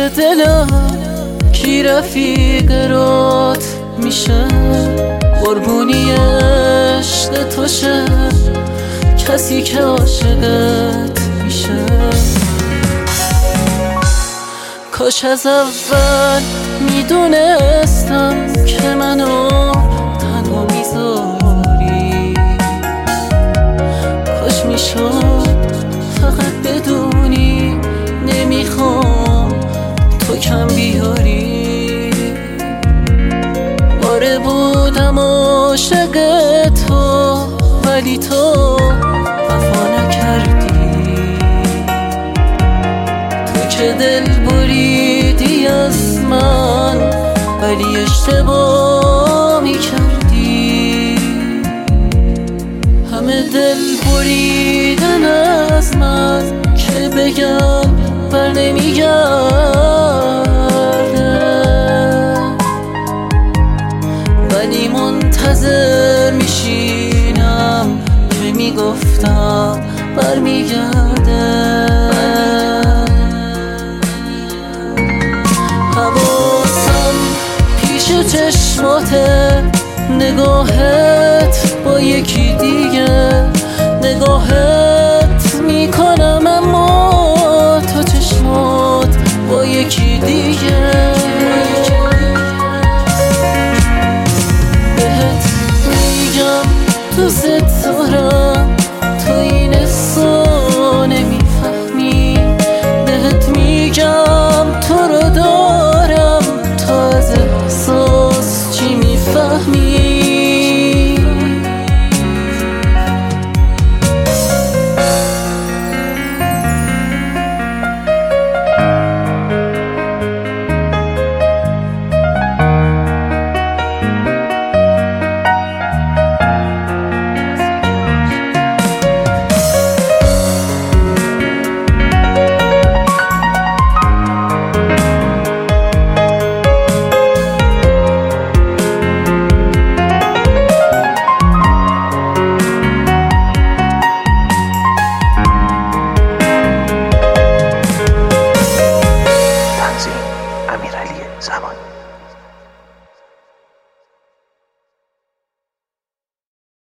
دلم کی رفیقت میشه، قربونی عشق تو شه کسی که عاشقت میشه. کاش از اول میدونستم که منو تنها میذاری، کاش میشد فقط بدونی نمیخوام تو کم بیاری. آره بودم عاشق تو ولی تو وفا نکردی، تو که دل بریدی از من ولی اشتباه میکردی. همه دل بریدن از من که بگم بر نمیگرده، ولی منتظر میشینم که میگفتم بر میگرده. حواسم پیش چشماته، نگاهت با یکی دیگه، نگاهت میکنم اما تو چشمات با یکی دیگه. بهت میگم دوست دارم تو این حسو نمیفهمی، بهت میگم تو رو دارم تا از احساس چی میفهمی. امیرعلی زمانی.